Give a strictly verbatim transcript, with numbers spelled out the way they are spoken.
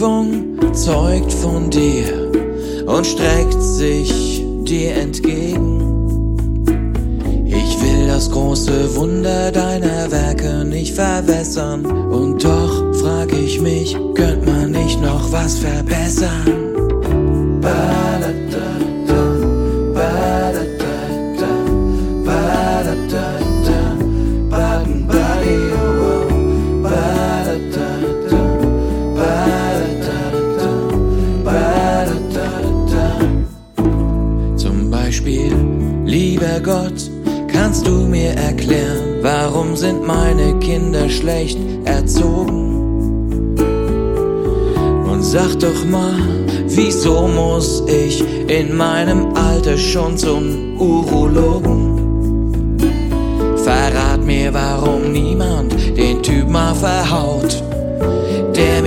Prüfung zeugt von dir und streckt sich dir entgegen. Ich will das große Wunder deiner Werke nicht verwässern, und doch frag ich mich, könnte man nicht noch was verbessern? Zum Beispiel, lieber Gott, kannst du mir erklären, warum sind meine Kinder schlecht erzogen? Und sag doch mal, wieso muss ich in meinem Alter schon zum Urologen? Verrat mir, warum niemand den Typ mal verhaut, der